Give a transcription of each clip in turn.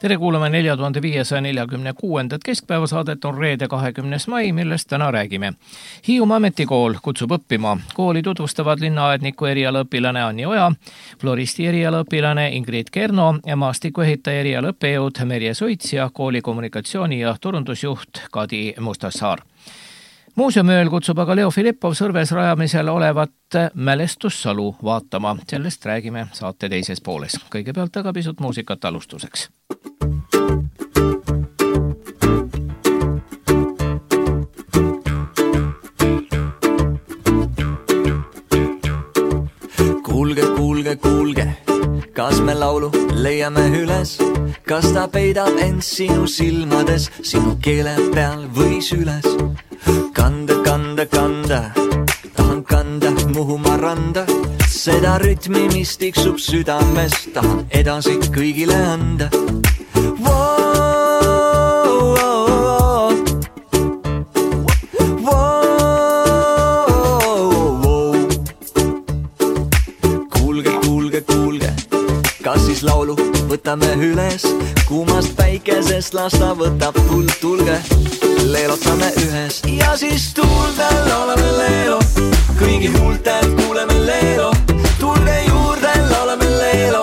Tere kuulame 4546. keskpäevasaadet on reede 20. mai, millest täna räägime. Hiiumaa ametikool kutsub õppima. Kooli tutvustavad linnaaedniku erialaõpilane Anni Oja, floristi erialaõpilane Ingrid Kerno ja maastikuehitaja erialaõppejõud Merje Suits ja kooli kommunikatsiooni- ja turundusjuht Kadi Mustassaar. Muuseumööl kutsub aga Leo Filippov Sõrves rajamisel olevat mälestussalu vaatama. Sellest räägime saate teises pooles. Kõigepealt aga pisut muusikat alustuseks. Kuulge, kas me laulu leiame üles? Kas ta peidab end sinu silmades, sinu keele peal või süles? Kanda, tahan kanda Muhumaa randa, seda rütmi, mis tiksub südames, tahan edasi kõigile anda. Kuulge, kas siis laulu võtame üles, kuumast päikesest las ta võtab tulge. Leelotame ühes ja siis tuldel oleme leelo, kõigi huultel kuuleme leelo, tulge juurde, laulame leelo,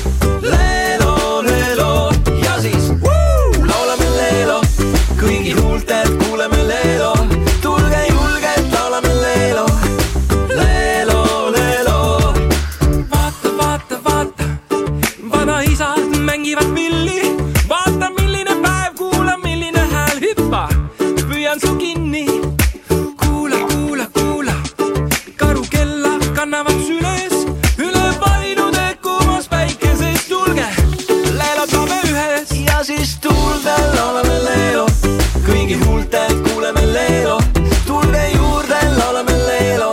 leelo, ja siis laulame leelo, kõigi huultel kuuleme leelo, tulge julgelt, laulame leelo, leelo. Vaata, vanaisad mängivad pilli, vaata milline päev, kuula milline hääl hüppa. Püüan su kinni, kuula, karu kella kannavad süles, üle painude kuumas päikesest tulge, leelotame ühes ja siis tuldel oleme leelo, kõigi huultel kuuleme leelo, tulge juurde, laulame leelo,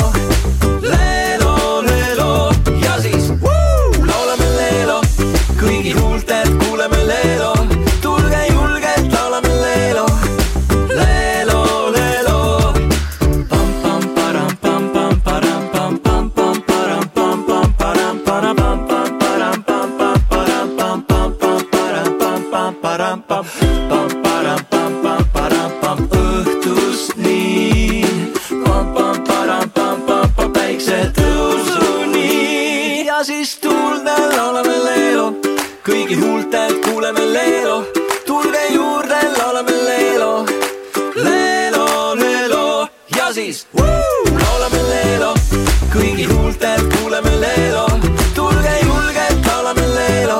ja siis laulame leelo, kõigi huultel kuuleme leelo, tulge julgelt, laulame leelo. Õhtus nii, päikse tõusuni ja siis tuldel laulame leelo, kõigi huultel kuuleme leelo, tulge juurde, laulame leelo, ja siis laulame leelo, kõigi huultel kuuleme leelo, tulge julgelt, laulame leelo,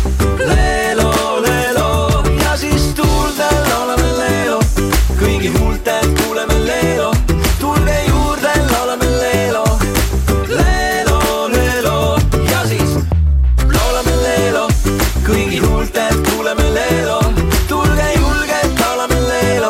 ja siis tuldel laulame leelo, kõigi huultel kuuleme leelo, tulge juurde, laulame leelo, ja siis laulame leelo, kõigi huultel kuuleme leelo, tulge julgelt, laulame leelo.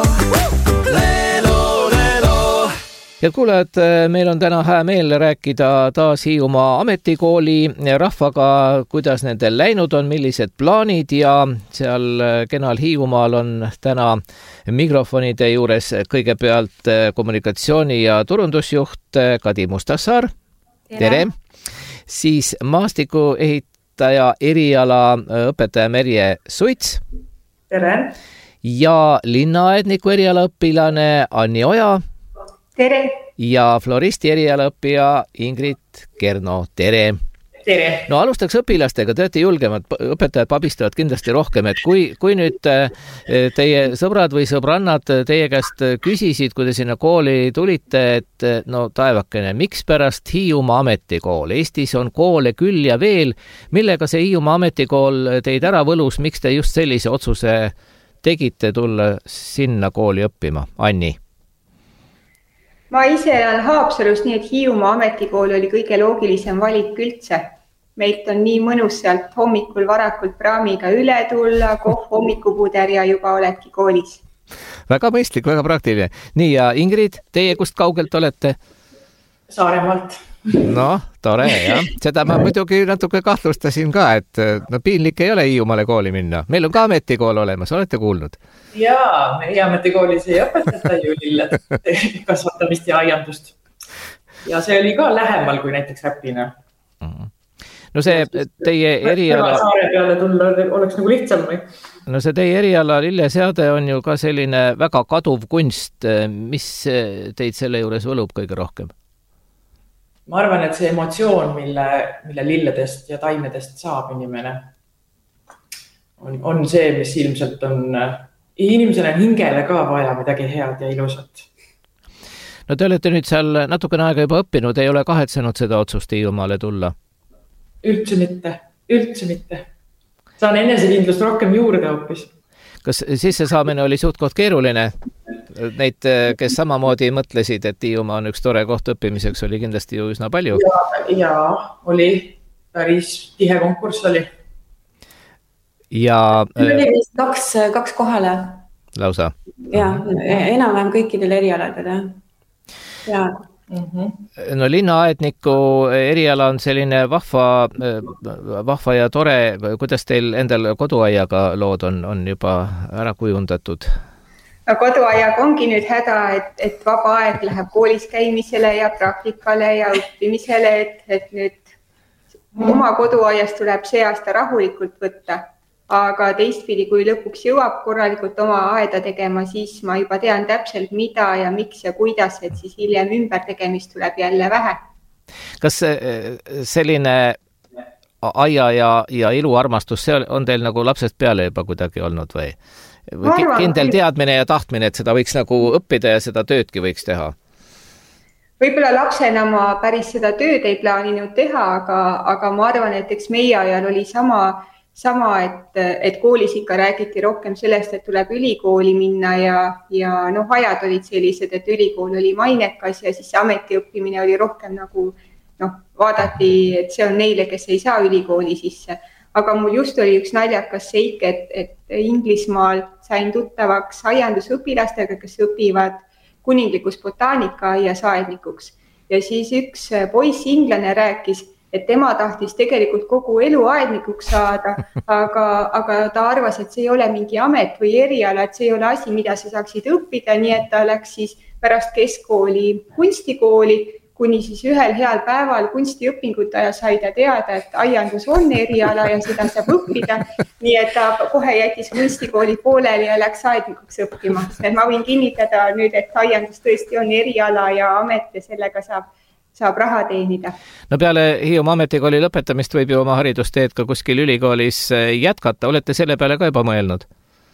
Head kuulajad, meil on täna hää meel rääkida taas Hiiumaa ametikooli rahvaga, kuidas nendel läinud on, millised plaanid ja seal kenal Hiiumaal on täna mikrofonide juures kõigepealt kommunikatsiooni- ja turundusjuht Kadi Mustassaar. Tere! Siis maastikuehitaja eriala õpetaja Merje Suits. Tere! Ja linnaaedniku erialaõpilane Anni Oja. Tere! Ja floristi erialaõppija Ingrid Kerno. Tere! Tere! No alustaks õpilastega, te olete julgemad, õpetajad pabistavad kindlasti rohkem, et kui nüüd teie sõbrad või sõbrannad teie käest küsisid, kui te sinna kooli tulite, et no taevakene, miks pärast Hiiumaa ametikool? Eestis on koole küll ja veel, millega see Hiiumaa ametikool teid ära võlus, miks te just sellise otsuse tegite tulla sinna kooli õppima? Anni? Ma ise olen Haapsalus, nii et Hiiumaa ametikool oli kõige loogilisem valik üldse. Meilt on nii mõnus sealt hommikul varakult praamiga üle tulla, kohv, hommikupuder ja juba oledki koolis. Väga mõistlik, väga praktiline. Nii ja Ingrid, teie kust kaugelt olete? Saaremaalt. No, tore, jah. Seda ma muidugi natuke kahtlustasin ka, et piinlik ei ole Hiiumaale kooli minna. Meil on ka ametikool olemas, olete kuulnud? Jaa, meie ametikoolis ei õpetata ju lilled kasvatamist ja aiandust. Ja see oli ka lähemal kui näiteks Räpina. No see teie eriala... Saare peale tulla oleks nagu lihtsam või? No see teie eriala lilleseade on ju ka selline väga kaduv kunst. Mis teid selle juures võlub kõige rohkem? Ma arvan, et see emotsioon, mille lilledest ja taimedest saab inimene, on see, mis ilmselt on... Inimesel on hingele ka vaja midagi head ja ilusat. No te olete nüüd seal natukene aega juba õppinud, ei ole kahetsenud seda otsust Hiiumaale tulla? Üldse mitte. Saan enesekindlust rohkem juurde hoopis. Kas sissesaamine oli suhtkond keeruline? Neid, kes samamoodi mõtlesid, et Hiiumaa on üks tore koht õppimiseks, oli kindlasti ju üsna palju. Ja oli päris tihe konkurss oli. Ja kaks kohale. Lausa. Ja, enam-vähem kõikidel erialadele. Ja. No linnaaedniku eriala on selline vahva ja tore. Kuidas teil endal koduaiaga lood on juba ära kujundatud? No koduaiaga ongi nüüd häda, et vaba aeg läheb koolis käimisele ja praktikale ja õppimisele, et nüüd oma koduaiast tuleb see aasta rahulikult võtta. Aga teistpidi, kui lõpuks jõuab korralikult oma aeda tegema, siis ma juba tean täpselt mida ja miks ja kuidas, et siis hiljem ümbertegemist tuleb jälle vähe. Kas selline aia ja iluarmastus, see on teil nagu lapsest peale juba kuidagi olnud või kindel teadmine ja tahtmine, et seda võiks nagu õppida ja seda töödki võiks teha? Võib-olla lapsena ma päris seda tööd ei plaaninud teha, aga ma arvan, et eks meie ajal oli sama, et koolis ikka räägiti rohkem sellest, et tuleb ülikooli minna ja ajad olid sellised, et ülikool oli mainekas ja siis ametiõppimine oli rohkem nagu vaadati, et see on neile, kes ei saa ülikooli sisse. Aga mul just oli üks naljakas seik, et Inglismaal sain tuttavaks aiandusõpilastega, kes õpivad kuninglikus botaanikaaaias aednikuks. Ja siis üks poiss inglane rääkis, et tema tahtis tegelikult kogu elu aednikuks saada, aga ta arvas, et see ei ole mingi amet või eriala, et see ei ole asi, mida sa saaksid õppida, nii et ta läks siis pärast keskkooli kunstikooli, kuni siis ühel heal päeval kunstiõpingute aja sai ta teada, et aiandus on eriala ja seda saab õppida, nii et ta kohe jättis kunstikooli pooleli ja läks aednikuks õppima. Ma võin kinnitada nüüd, et aiandus tõesti on eriala ja amet ja sellega saab raha teenida. No peale Hiiumaa ametikooli lõpetamist võib ju oma haridusteed ka kuskil ülikoolis jätkata. Olete selle peale ka juba mõelnud?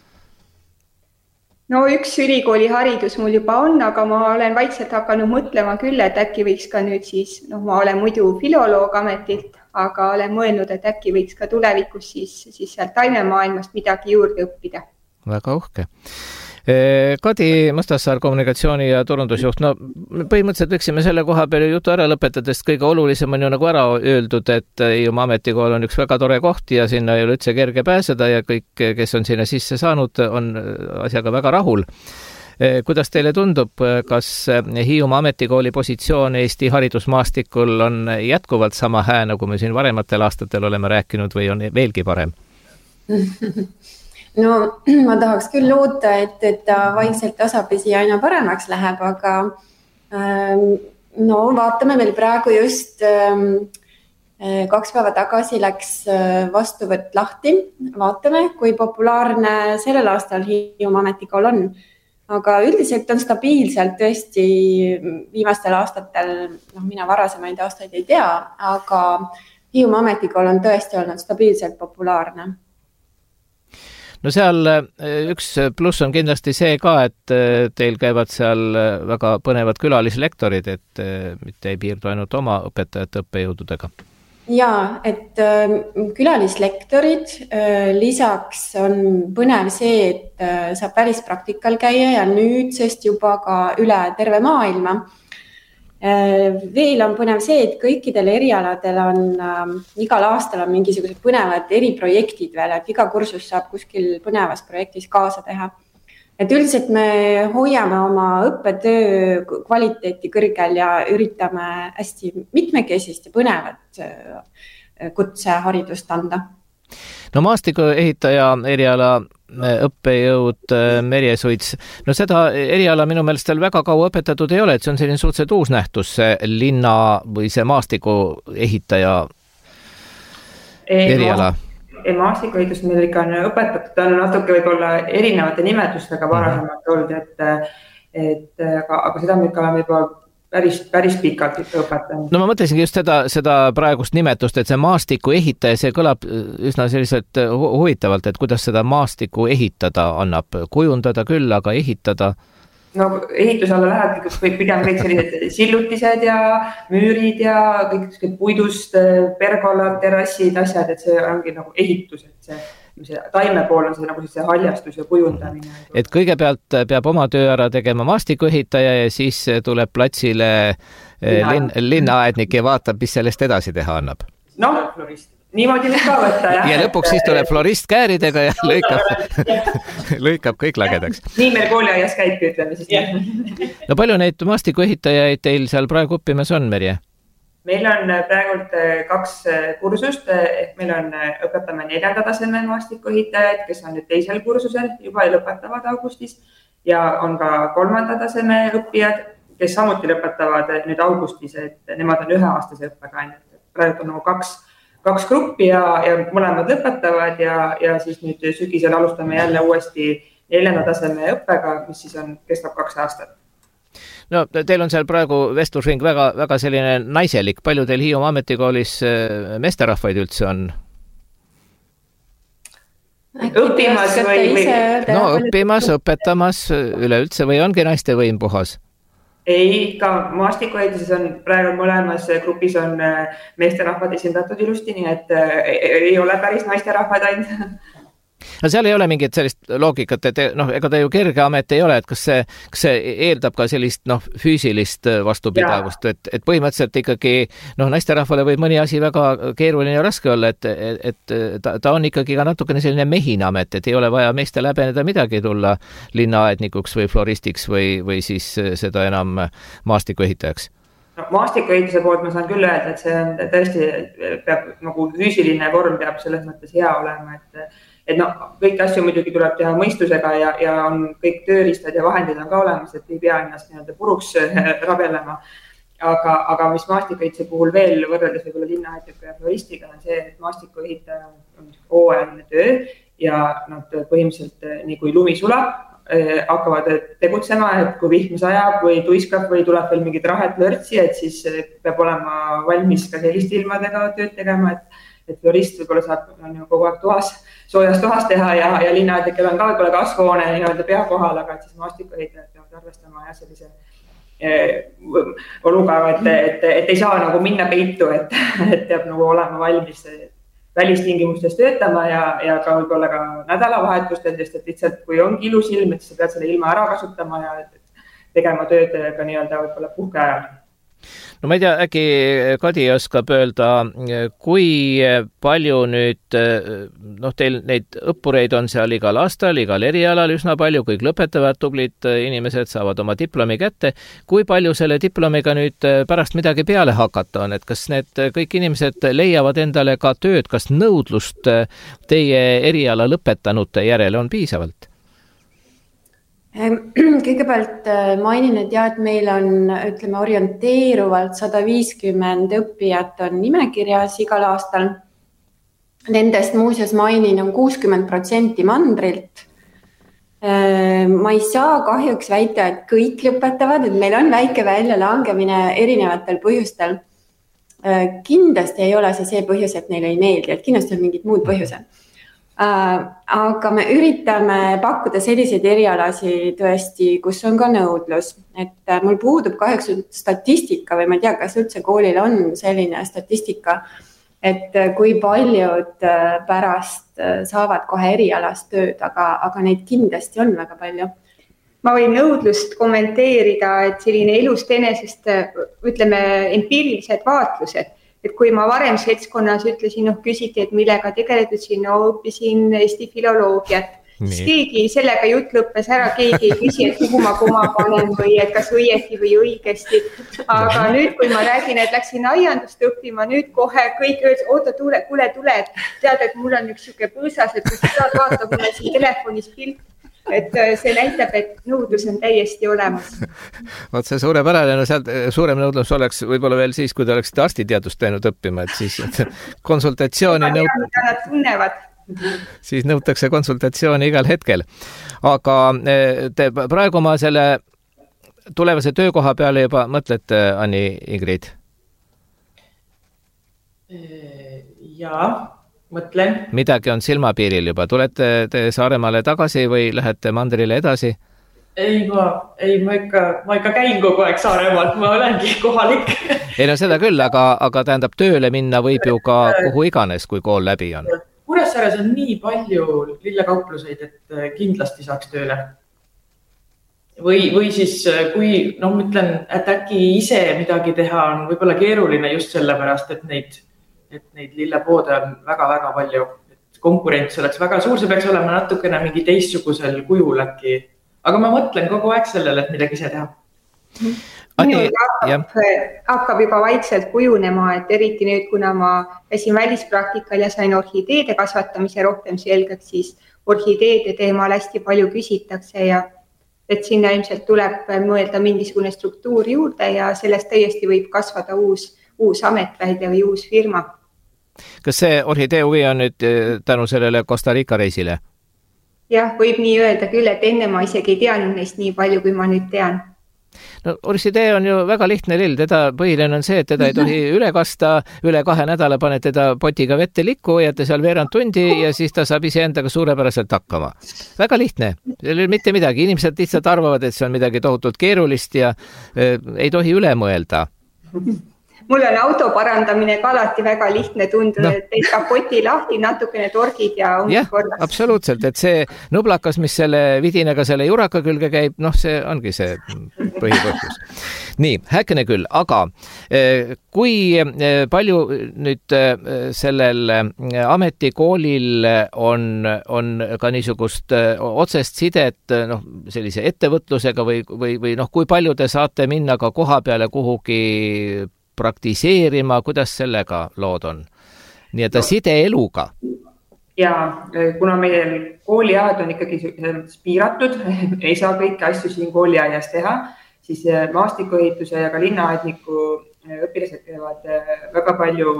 No üks ülikooli haridus mul juba on, aga ma olen vaikselt hakanud mõtlema küll, et äkki võiks ka nüüd siis, ma olen muidu filoloog ametilt, aga olen mõelnud, et äkki võiks ka tulevikus siis sealt taimemaailmast midagi juurde õppida. Väga uhke. Kadi Mustassaar, kommunikatsiooni ja turundusjuht. No põhimõtteliselt võiksime selle koha peale jutu ära lõpetades. Kõige olulisem on ju nagu ära öeldud, et Hiiumaa ametikool on üks väga tore koht ja sinna ei ole üldse kerge pääseda ja kõik, kes on sinna sisse saanud, on asjaga väga rahul. Kuidas teile tundub, kas Hiiumaa ametikooli positsioon Eesti haridusmaastikul on jätkuvalt sama hää, nagu me siin varematel aastatel oleme rääkinud või on veelgi parem? No ma tahaks küll loota, et ta vaikselt tasapisi aina paremaks läheb, aga vaatame meil praegu just 2 päeva tagasi läks vastuvõtt lahti. Vaatame, kui populaarne sellel aastal Hiiumaa ametikool on. Aga üldiselt on stabiilselt tõesti viimastel aastatel, mina varasemaid aastaid ei tea, aga Hiiumaa ametikool on tõesti olnud stabiilselt populaarne. No seal üks pluss on kindlasti see ka, et teil käivad seal väga põnevad külalislektorid, et mitte ei piirdu ainult oma õpetajate õppejõududega. Jaa, et külalislektorid lisaks on põnev see, et saab välispraktikal käia ja nüüdsest juba ka üle terve maailma. Veel on põnev see, et kõikidel erialadel on igal aastal on mingisugused põnevad eriprojektid veel, et iga kursus saab kuskil põnevas projektis kaasa teha. Et üldiselt me hoiame oma õppetöö kvaliteeti kõrgel ja üritame hästi mitmekesist ja põnevat kutseharidust anda. No maastikuehitaja eriala õppejõud Merje Suits. No seda eriala minu meelest veel väga kaua õpetatud ei ole, et see on selline suhteliselt uus nähtus, see linna või see maastikuehitaja eriala? Maastikuehitus meil ikka on õpetatud, ta on natuke võib-olla erinevate nimetustega varasemalt olnud, aga seda me ikka oleme juba päris pikalt õpetanud. No ma mõtlesingi just seda praegust nimetust, et see maastiku ehitaja, see kõlab üsna selliselt huvitavalt, et kuidas seda maastiku ehitada annab, kujundada küll, aga ehitada? No ehituse alla läheb pigem kõik sellised sillutised ja müürid ja kõik puidust, pergolad, terrassid, asjad, et see ongi nagu ehitus, et see taime pool on see nagu see haljastus ja kujundamine. Et kõigepealt peab oma töö ära tegema maastikuehitaja ja siis tuleb platsile linnaaednik ja vaatab, mis sellest edasi teha annab. No, niimoodi nüüd ka võtta, jah. Ja lõpuks siis tuleb florist kääridega ja lõikab kõik lagedaks. Nii meil kooliaias käibki, ütleme siis. No palju neid maastikuehitajaid teil seal praegu õppimas on, Merje? Meil on praegult 2 kursust, ehk meil on õpetame 4. taseme maastikuehitajaid, kes on nüüd 2. kursusel, juba lõpetavad augustis ja on ka 3. taseme õppijad, kes samuti lõpetavad nüüd augustis, et nemad on 1-aastase õppega. Praegu on 2 gruppi ja mõlemad lõpetavad ja siis nüüd sügisel alustame jälle uuesti 4. taseme õppega, mis siis kestab 2 aastat. No teil on seal praegu vestlusring väga selline naiselik. Palju teil Hiiumaa ametikoolis meesterahvaid üldse on? Õppimas või? No õppimas, õpetamas üleüldse või ongi naiste võim puhas? Ei, ka maastikuehituses on praegu mõlemas grupis on meesterahvad esindatud ilusti, nii et ei ole päris naisterahvad ainult. No seal ei ole mingit sellist loogikat, et ega ta ju kerge amet ei ole, et kas see eeldab ka sellist füüsilist vastupidavust, et põhimõtteliselt ikkagi naisterahvale võib mõni asi väga keeruline ja raske olla, et ta on ikkagi ka natukene selline mehine amet, et ei ole vaja meestel häbeneda midagi tulla linnaaednikuks või floristiks või siis seda enam maastikuehitajaks. Maastikuehituse poolt ma saan küll öelda, et see on tõesti peab nagu füüsiline vorm peab selles mõttes hea olema, et kõiki asju muidugi tuleb teha mõistusega ja on kõik tööriistad ja vahendid on ka olemas, et ei pea ennast puruks rabelema. Aga mis maastikuehituse puhul veel võrreldes võib-olla linnaaedniku ja floristiga on see, et maastikuehitaja on hooajaline töö ja nad põhimõtteliselt nii kui lumi sulab, hakkavad tegutsema, et kui vihm sajab või tuiskab või tuleb veel mingid rahet lörtsi, et siis peab olema valmis ka sellist ilmadega tööd tegema, et florist võib-olla saab kogu aeg soojas toas teha ja linnaaednikel on ka võib-olla kasvuhoone pea kohal, aga siis maastikuehitajad peavad arvestama sellise oluga, et ei saa nagu minna peitu, et peab nagu olema valmis välistingimustes töötama ja ka võib-olla ka nädalavahetustel, sest et lihtsalt kui ongi ilus ilm, et sa pead selle ilma ära kasutama ja tegema tööd ka võib-olla puhke ajal. No ma ei tea, äkki Kadi oskab öelda, kui palju nüüd, teil neid õppureid on seal igal aastal, igal erialal üsna palju, kõik lõpetavad, tublid inimesed saavad oma diplomi kätte. Kui palju selle diplomiga nüüd pärast midagi peale hakata on, et kas need kõik inimesed leiavad endale ka tööd, kas nõudlust teie eriala lõpetanute järele on piisavalt? Kõigepealt mainin, et meil on, orienteeruvalt 150 õppijat on nimekirjas igal aastal. Nendest muuseas mainin on 60% mandrilt. Ma ei saa kahjuks väita, et kõik lõpetavad, et meil on väike väljalangemine erinevatel põhjustel. Kindlasti ei ole see põhjus, et neile ei meeldi, et kindlasti on mingid muud põhjused. Aga me üritame pakkuda selliseid erialasi tõesti, kus on ka nõudlus. Et mul puudub kahjuks statistika või ma ei tea, kas üldse koolil on selline statistika, et kui paljud pärast saavad kohe erialast tööd, aga neid kindlasti on väga palju. Ma võin nõudlust kommenteerida, et selline elust enesest, empiirilised vaatlused. Et kui ma varem seltskonnas ütlesin, küsiti, et millega tegeled, õppisin Eesti filoloogiat. Siis keegi sellega jutt lõppes ära, keegi ei küsi, et kuhu ma koma panen või et kas õieti või õigesti. Aga nüüd, kui ma räägin, et läksin aiandust õppima, nüüd kohe kõik öeldes, oota, kuule, tead, et mul on üks siuke põõsas, et kui sa saad vaata, mulle siin telefonis pilt. et see näitab, et nõudlus on täiesti olemas. Vaat see suurepärane, no sealt suurem nõudlus oleks võib-olla veel siis, kui te oleksite arstiteadust teinud õppima, et siis konsultatsiooni nad tunnevad. Siis nõutakse konsultatsiooni igal hetkel. Aga te praegu oma selle tulevase töökoha peale juba mõtlete, Anni Ingrid? Jaa, mõtlen. Midagi on silmapiiril juba. Tulete te Saaremaale tagasi või lähete mandrile edasi? Ma ikka käin kogu aeg Saaremaalt, ma olengi kohalik. Ei no seda küll, aga tähendab tööle minna võib ju ka kuhu iganes, kui kool läbi on. Kuressaares on nii palju lillekaupluseid, et kindlasti saaks tööle. Või siis, kui mõtlen, et äkki ise midagi teha on võib-olla keeruline just sellepärast, et neid lillepoode on väga-väga palju. Et konkurents oleks väga suur, see peaks olema natukene mingi teistsugusel kujul äkki. Aga ma mõtlen kogu aeg sellele, et midagi ise teha. Hakkab juba vaikselt kujunema, et eriti nüüd, kuna ma käisin välispraktikal ja sain orhideede kasvatamise rohkem selgeks, siis orhideede teemal hästi palju küsitakse ja et sinna ilmselt tuleb mõelda mingisugune struktuur juurde ja sellest täiesti võib kasvada uus amet välja või uus firma. Kas see orhidee huvi on nüüd tänu sellele Costa Rica reisile? Jah, võib nii öelda küll, et enne ma isegi ei teadnud neist nii palju, kui ma nüüd tean. No orhidee on ju väga lihtne lill, teda põhiline on see, et teda ei tohi üle kasta, üle 2 nädala paned teda potiga vette likku, hoiate seal veerand tundi ja siis ta saab iseendaga suurepäraselt hakkama. Väga lihtne, mitte midagi, inimesed lihtsalt arvavad, et see on midagi tohutult keerulist ja ei tohi üle mõelda. Mul on auto parandamine ka alati väga lihtne tundub, et teid kapoti lahti, natukene torgid ja ongi korras. Absoluutselt, et see nõblakas, mis selle vidinega selle juraka külge käib, see ongi see põhipõhjus. Nii, häkene küll, aga kui palju nüüd sellel ametikoolil on ka niisugust otsest sidet sellise ettevõtlusega või kui palju te saate minna ka koha peale kuhugi praktiseerima, kuidas sellega lood on? Nii et side eluga. Ja kuna meil kooliajad on ikkagi piiratud, ei saa kõiki asju siin kooliajas teha, siis maastikuehituse ja ka linnaaedniku õpilased käivad väga palju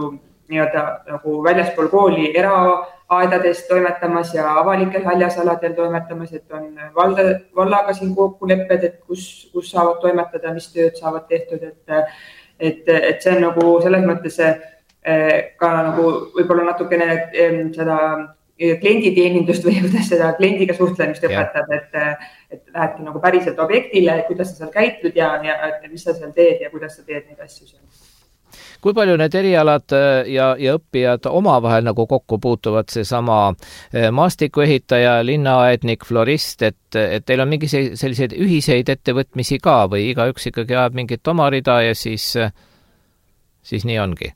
nagu väljaspool kooli eraaedades toimetamas ja avalikel haljasaladel toimetamas, et on vallaga siin kokkulepped, et kus saavad toimetada, mis tööd saavad tehtud, et see on nagu selles mõttes ka nagu võib-olla natukene seda klienditeenindust või kuidas seda kliendiga suhtlemist õpetab, et lähedki nagu päriselt objektile, kuidas sa seal käitud ja mis sa seal teed ja kuidas sa teed neid asju seal. Kui palju need erialad ja õppijad omavahel nagu kokku puutuvad, seesama maastikuehitaja, linnaaednik, florist, et teil on mingi selliseid ühiseid ettevõtmisi ka või igaüks ikkagi ajab mingit oma rida ja siis nii ongi?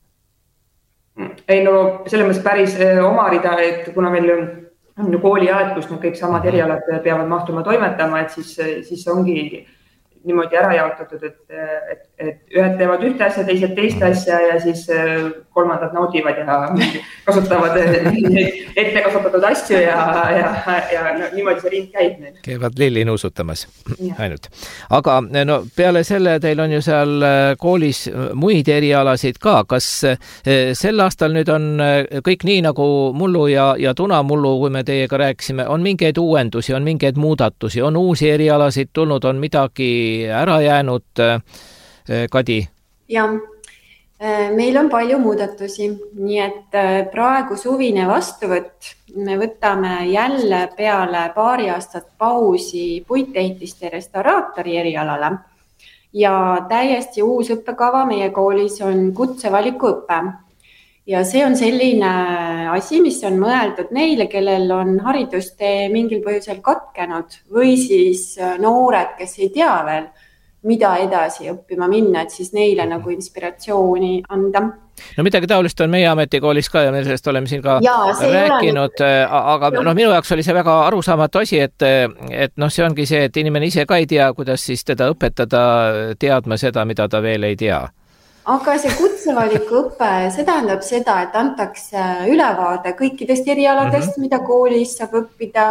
Ei selles mõttes päris oma rida, et kuna meil on kooliaed, kus kõik samad erialad peavad mahtuma toimetama, et siis ongi niimoodi ära jaotatud, et ühed teevad ühte asja, teised teist asja ja siis kolmandad naudivad ja kasutavad ette kasutatud asju ja niimoodi see rind käib neil. Käivad lilli nuusutamas ainult. Aga peale selle teil on ju seal koolis muid erialasid ka. Kas sel aastal nüüd on kõik nii nagu mullu ja tunamullu, kui me teiega rääkisime, on mingeid uuendusi, on mingeid muudatusi, on uusi erialasid tulnud, on midagi ära jäänud, Kadi? Ja, meil on palju muudatusi, nii et praegu suvine vastuvõtt me võtame jälle peale paari aastat pausi puitehitiste restauraatori erialale ja täiesti uus õppekava meie koolis on kutsevaliku õpe. Ja see on selline asi, mis on mõeldud neile, kellel on haridustee mingil põhjusel katkenud või siis noored, kes ei tea veel, mida edasi õppima minna, et siis neile nagu inspiratsiooni anda. No midagi taolist on meie ametikoolis ka ja me sellest oleme siin ka rääkinud, aga minu jaoks oli see väga arusaamatu asi, et see ongi see, et inimene ise ka ei tea, kuidas siis teda õpetada teadma seda, mida ta veel ei tea. Aga see kutsevaliku õpe, see tähendab seda, et antakse ülevaade kõikidest erialadest, mida koolis saab õppida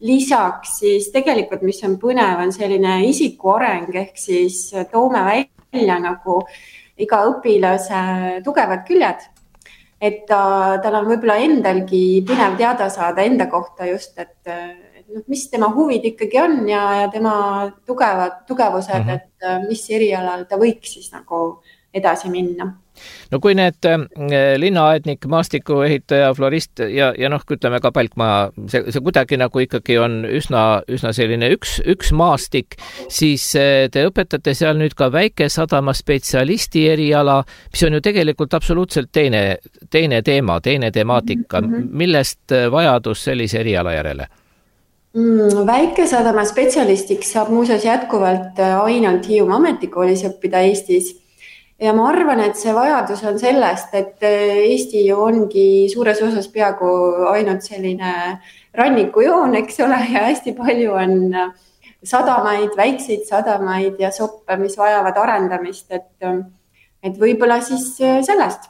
lisaks siis tegelikult, mis on põnev, on selline isiku areng, ehk siis toome välja nagu iga õpilase tugevad küljed. Et tal on võib-olla endalgi põnev teada saada enda kohta just, et mis tema huvid ikkagi on ja tema tugevused, et mis erialal ta võiks siis nagu edasi minna. No kui need linnaaednik, maastikuehitaja, florist ja ütleme ka palkmaa, see kuidagi nagu ikkagi on üsna selline üks maastik, siis te õpetate seal nüüd ka väikesadama spetsialisti eriala, mis on ju tegelikult absoluutselt teine teema, teine temaatika. Millest vajadus sellise eriala järele? Väikesadama spetsialistiks saab muuseas jätkuvalt ainult Hiiumaa Ametikoolis õppida Eestis. Ja ma arvan, et see vajadus on sellest, et Eesti ongi suures osas peaaegu ainult selline rannikujoon, eks ole, ja hästi palju on sadamaid, väikseid sadamaid ja soppe, mis vajavad arendamist, et võib-olla siis sellest.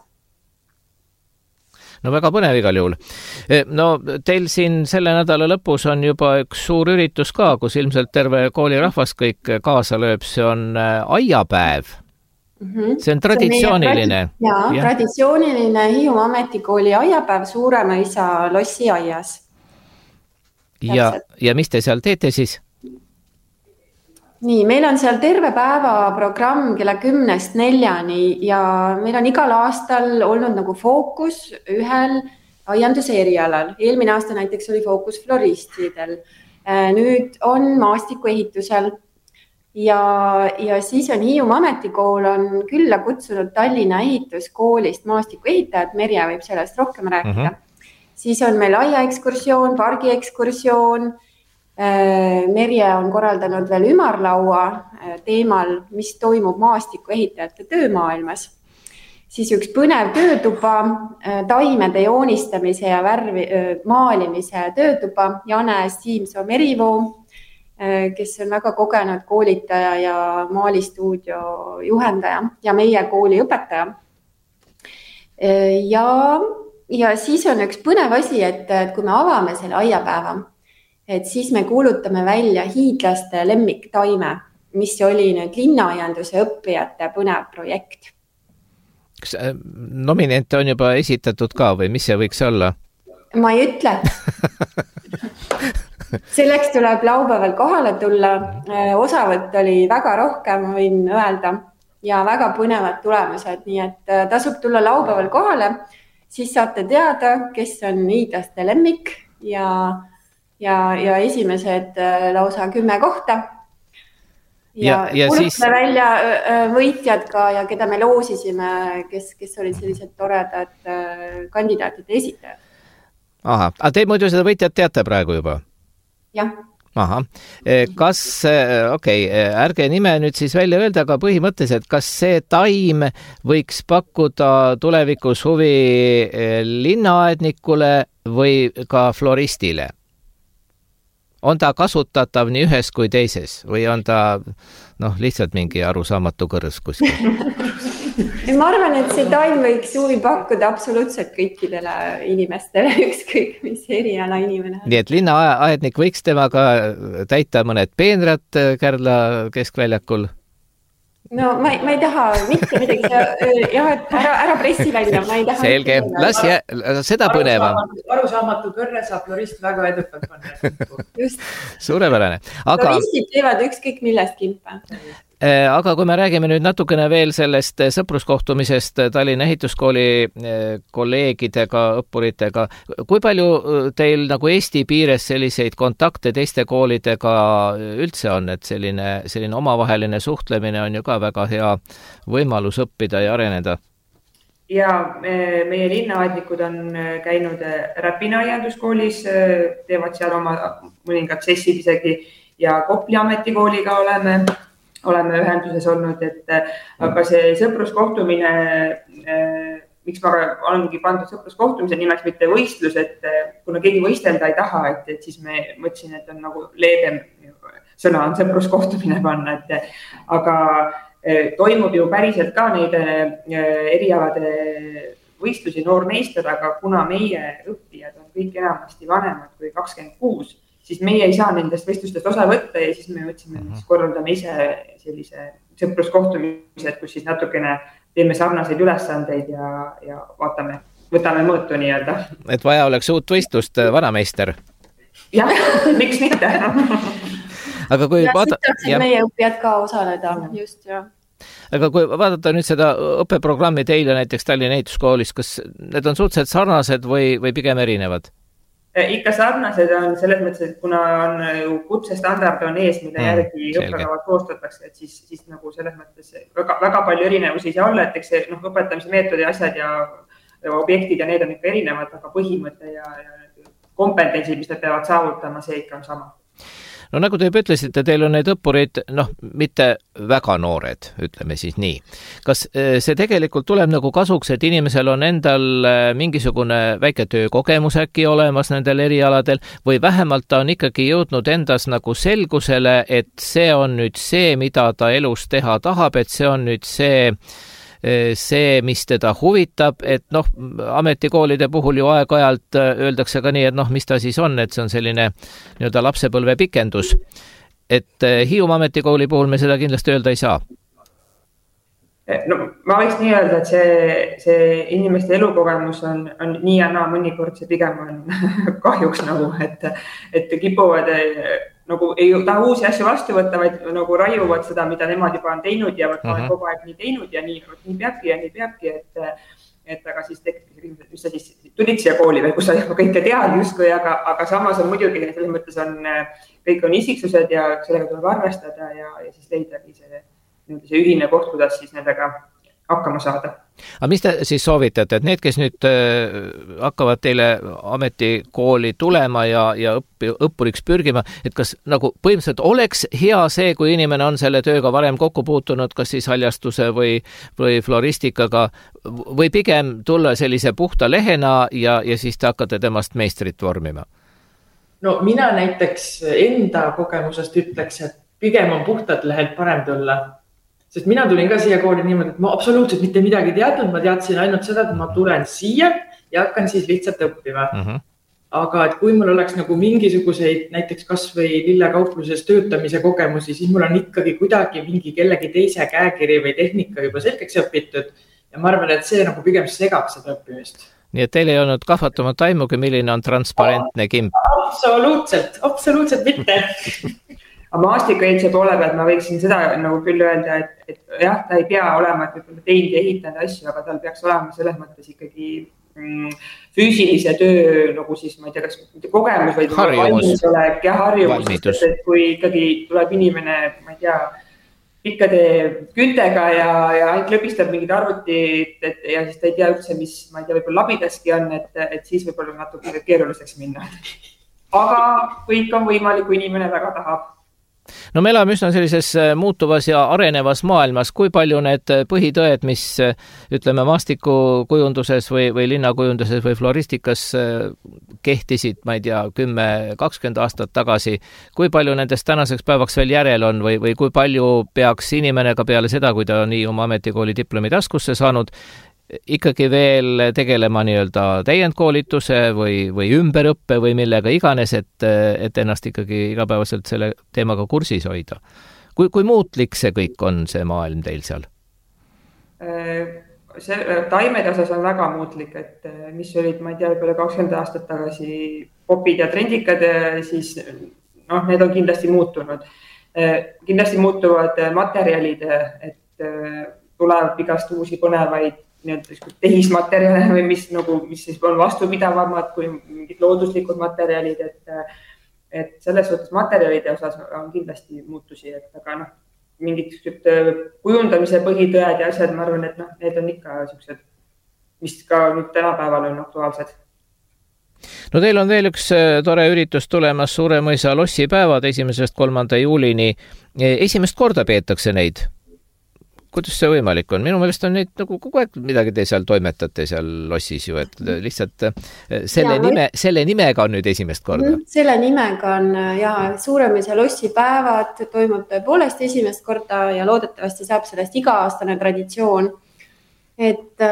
No väga põnev igal juhul. No teil siin selle nädala lõpus on juba üks suur üritus ka, kus ilmselt terve koolirahvas kõik kaasa lööb, see on aiapäev. See on traditsiooniline. Traditsiooniline Hiiumaa Ametikooli aiapäev Suuremõisa Lossi aias. Ja mis te seal teete siis? Nii, meil on seal terve päeva programm kella 10-4 ja meil on igal aastal olnud nagu fookus ühel aianduse erialal. Eelmine aasta näiteks oli fookus floristidel. Nüüd on maastikuehitusel. Ja siis on Hiiumaa Ametikool on külla kutsunud Tallinna ehituskoolist maastikuehitajad, Merje võib sellest rohkem rääkida. Siis on meil aiaekskursioon, pargiekskursioon, Merje on korraldanud veel ümarlaua teemal, mis toimub maastikuehitajate töömaailmas. Siis üks põnev töötuba, taimede joonistamise ja maalimise töötuba, Jane Siimsoo-Merivoo, kes on väga kogenud koolitaja ja maalistuudio juhendaja ja meie kooli õpetaja. Ja siis on üks põnev asi, et kui me avame selle aiapäeva, et siis me kuulutame välja hiidlaste lemmiktaime, mis oli nüüd linnaaianduse õppijate põnev projekt. Kas nominente on juba esitatud ka või mis see võiks olla? Ma ei ütle. Selleks tuleb laupäeval kohale tulla. Osavõtt oli väga rohkem, võin öelda, ja väga põnevad tulemused, nii et tasub tulla laupäeval kohale, siis saate teada, kes on hiidlaste lemmik ja esimesed lausa 10 kohta. Ja kuulutame välja võitjad ka ja keda me loosisime, kes olid sellised toredad kandidaatide esitajad. Aha, aga te muidu seda võitjad teate praegu juba? Jah. Aha. Kas, ärge nime nüüd siis välja öelda, aga põhimõtteliselt, kas see taim võiks pakkuda tulevikus huvi linnaaednikule või ka floristile? On ta kasutatav nii ühes kui teises või on ta lihtsalt mingi arusaamatu kõrs kuskil? Ma arvan, et see taim võiks huvi pakkuda absoluutselt kõikidele inimestele, ükskõik mis eriala inimene. Nii et linnaaednik võiks temaga täita mõned peenrad Kärdla keskväljakul? No ma ei taha mitte midagi, ära pressi välja, ma ei taha. Selge, las seda põneva. Arusaamatu kõrre saab florist väga edukalt panna. Just. Suurepärane. Floristid teevad ükskõik millest kimpa. Aga kui me räägime nüüd natukene veel sellest sõpruskohtumisest Tallinna ehituskooli kolleegidega, õppuritega, kui palju teil nagu Eesti piires selliseid kontakte teiste koolidega üldse on, et selline omavaheline suhtlemine on ju ka väga hea võimalus õppida ja areneda? Ja meie linnaaednikud on käinud Räpina aianduskoolis, teevad seal oma mõningad sessid isegi ja Kopli ametikooliga oleme ühenduses olnud, aga see sõpruskohtumine, miks ma olengi pandud sõpruskohtumise nimeks mitte võistlus, et kuna keegi võistelda ei taha, et siis me mõtlesin, et on nagu leebem sõna on sõpruskohtumine panna, aga toimub ju päriselt ka neid erialade võistlusi noormeistel, aga kuna meie õppijad on kõik enamasti vanemad kui 26, siis meie ei saa nendest vestlustest osa võtta ja siis me mõtlesime, et korraldame ise sellise sõpruskohtumised, kus siis natukene teeme sarnaseid ülesandeid ja võtame mõõtu nii-öelda. Et vaja oleks uut võistlust, vanameister. Jah, miks mitte? Aga kui meie õppijad ka osaleda, just jah. Aga kui vaadata nüüd seda õppeprogrammi teile näiteks Tallinna Ehituskoolis, kas need on suhteliselt sarnased või pigem erinevad? Ikka sarnased on selles mõttes, et kuna on ju kutsestandard on ees, mille järgi õppekavad koostatakse, et siis nagu selles mõttes väga palju erinevusi ei saa olla, et eks see õpetamise meetodi asjad ja objektid ja need on ikka erinevad, aga põhimõte ja kompetentsid, mis nad peavad saavutama, see ikka on sama. No nagu te juba ütlesite, teil on need õppurid, mitte väga noored, ütleme siis nii. Kas see tegelikult tuleb nagu kasuks, et inimesel on endal mingisugune väike töökogemus äkki olemas nendel erialadel või vähemalt ta on ikkagi jõudnud endas nagu selgusele, et see on nüüd see, mida ta elus teha tahab, et see on nüüd see, mis teda huvitab, et ametikoolide puhul ju aeg-ajalt öeldakse ka nii, et mis ta siis on, et see on selline nii-öelda lapsepõlve pikendus. Et Hiiumaa ametikooli puhul me seda kindlasti öelda ei saa. No, ma võiks nii öelda, et see inimeste elukogemus on nii ja naa, mõnikord see pigem on kahjuks nagu, et kipuvad nagu ei taha uusi asju vastu võtta, vaid nagu raiuvad seda, mida nemad juba on teinud ja ma olen kogu aeg nii teinud ja nii peabki, et aga siis tekib, mis sa siis tulid siia kooli või kus sa kõike tead justkui, aga samas on muidugi selles mõttes kõik on isiksused ja sellega tuleb arvestada ja siis leidagi see ühine koht, kuidas siis nendega hakkama saada. Aga mis te siis soovitate, et need, kes nüüd hakkavad teile ametikooli tulema ja õppuriks pürgima, et kas nagu põhimõtteliselt oleks hea see, kui inimene on selle tööga varem kokku puutunud, kas siis haljastuse või floristikaga, või pigem tulla sellise puhta lehena ja siis te hakkate temast meistrit vormima? No mina näiteks enda kogemusest ütleks, et pigem on puhtad lehelt parem tulla. Sest mina tulin ka siia kooli niimoodi, et ma absoluutselt mitte midagi teadnud, ma teadsin ainult seda, et ma tulen siia ja hakkan siis lihtsalt õppima. Aga et kui mul oleks nagu mingisuguseid näiteks kas või lillekaupluses töötamise kogemusi, siis mul on ikkagi kuidagi mingi kellegi teise käekiri või tehnika juba selgeks õpitud ja ma arvan, et see nagu pigem segab seda õppimist. Nii et teil ei olnud kahvatumat aimugi, milline on transparentne kimp? Absoluutselt mitte. Aga maastikuehituse poole pealt ma võiksin seda nagu küll öelda, et jah, ta ei pea olema, et teinud ja ehitanud asju, aga tal peaks olema selles mõttes ikkagi füüsilise töö, nagu siis ma ei tea, kas kogemus või valmisolek ja harjumus, et kui ikkagi tuleb inimene, ma ei tea, pikkade küntega ja ainult lõpistab mingid arvutit ja siis ta ei tea üldse, mis ma ei tea, võib-olla labidaski on, et siis võib-olla natuke keeruliseks minna. Aga kõik on võimalik, kui inimene väga tahab. No me elame üsna sellises muutuvas ja arenevas maailmas. Kui palju need põhitõed, mis ütleme maastikukujunduses või linnakujunduses või floristikas kehtisid, ma ei tea, 10-20 aastat tagasi, kui palju nendest tänaseks päevaks veel järel on või kui palju peaks inimene ka peale seda, kui ta on nii oma ametikooli diplomi taskusse saanud, ikkagi veel tegelema nii-öelda täiendkoolituse või ümberõppe või millega iganes, et ennast ikkagi igapäevaselt selle teemaga kursis hoida. Kui muutlik see kõik on, see maailm teil seal? Taimede osas on väga muutlik, et mis olid, ma ei tea, võib-olla 20 aastat tagasi popid ja trendikad, siis need on kindlasti muutunud. Kindlasti muutuvad materjalid, et tuleb igast uusi põnevaid tehismaterjale või mis siis on vastupidavamad kui mingid looduslikud materjalid, et selles suhtes materjalide osas on kindlasti muutusi, aga mingid kujundamise põhitõed ja asjad, ma arvan, et need on ikka sellised, mis ka nüüd tänapäeval on aktuaalsed. No teil on veel üks tore üritus tulemas Suuremõisa lossipäevad 1.–3. juulini. Esimest korda peetakse neid. Kuidas see võimalik on? Minu meelest on neid nagu kogu aeg midagi te seal toimetate seal lossis ju, et lihtsalt selle nimega on nüüd esimest korda. Selle nimega on Suuremõisa lossipäevad, toimub tõepoolest esimest korda ja loodetavasti saab sellest iga-aastane traditsioon. Et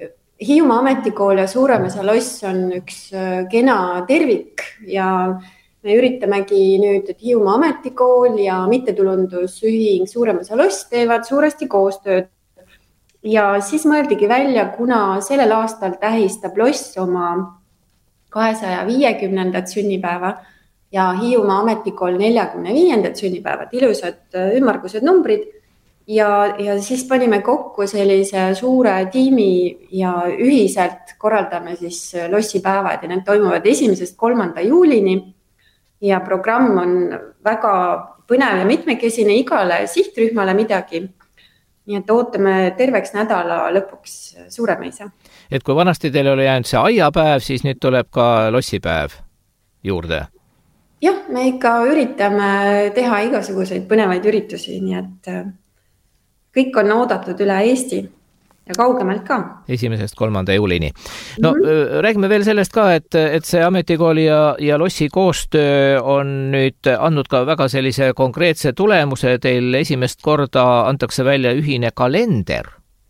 Hiiumaa ametikool ja Suuremõisa loss on üks kena tervik ja me üritamegi nüüd, et Hiiumaa Ametikool ja mittetulundusühing Suurem osa Loss teevad suuresti koostööd. Ja siis mõeldigi välja, kuna sellel aastal tähistab Loss oma 250. sünnipäeva ja Hiiumaa Ametikool 45. sünnipäevad, ilusad ümmargused numbrid. Ja siis panime kokku sellise suure tiimi ja ühiselt korraldame siis lossipäevad ja need toimuvad 1.–3. juulini. Ja programm on väga põnev ja mitmekesine, igale sihtrühmale midagi. Nii et ootame terveks nädala lõpuks Suuremeisa. Et kui vanasti teil oli jäänud see aiapäev, siis nüüd tuleb ka lossipäev juurde. Jah, me ikka üritame teha igasuguseid põnevaid üritusi, nii et kõik on oodatud üle Eesti ja kaugemalt ka. 1.–3. juulini. No räägime veel sellest ka, et see ametikooli ja Lossi koostöö on nüüd andnud ka väga sellise konkreetse tulemuse. Teil esimest korda antakse välja ühine kalender.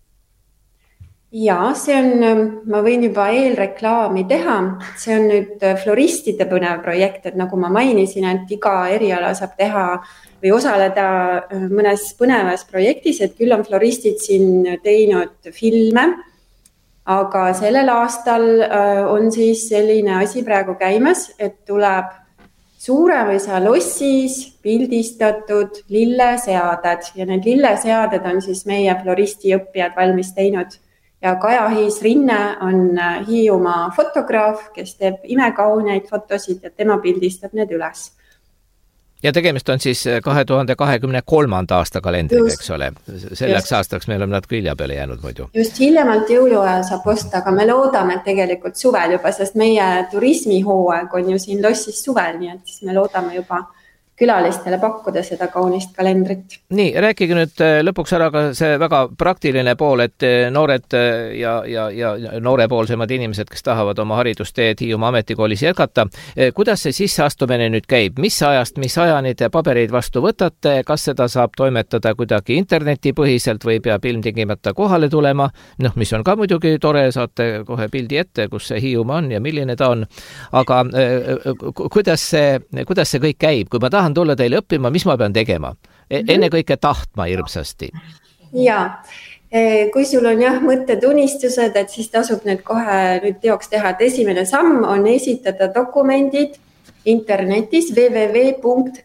Ja see on, ma võin juba eelreklaami teha. See on nüüd floristide põnev projekt, et nagu ma mainisin, et iga eriala saab teha või osaleda mõnes põnevas projektis, et küll on floristid siin teinud filme, aga sellel aastal on siis selline asi praegu käimas, et tuleb Suurem osa Lossis pildistatud lilleseaded ja need lilleseaded on siis meie floristi õppijad valmis teinud ja Kaja-Hiis Rinne on Hiiumaa fotograaf, kes teeb imekauneid fotosid ja tema pildistab need üles. Ja tegemist on siis 2023. aasta kalendriga, eks ole. Selleks aastaks meil on nad külja peale jäänud muidu. Just hiljemalt jõuluajal saab osta, aga me loodame tegelikult suvel juba, sest meie turismihooaeg on ju siin Lossis suvel, nii et siis me loodame juba külalistele pakkuda seda kaunist kalendrit. Nii, rääkige nüüd lõpuks ära ka see väga praktiline pool, et noored ja noorepoolsemad inimesed, kes tahavad oma haridusteed Hiiumaa Ametikoolis jätkata. Kuidas see sisseastumine nüüd käib? Mis ajast, mis ajani te pabereid vastu võtate? Kas seda saab toimetada kuidagi internetipõhiselt või peab ilmtingimata kohale tulema? Mis on ka muidugi tore, saate kohe pildi ette, kus see Hiiumaa on ja milline ta on. Aga kuidas see kõik käib? Kui ma tahan tulla teile õppima, mis ma pean tegema? Enne kõike tahtma hirmsasti. Ja, kui sul on mõttetunnistused, et siis tasub need kohe nüüd teoks teha, et esimene samm on esitada dokumendid internetis www.sais.ee.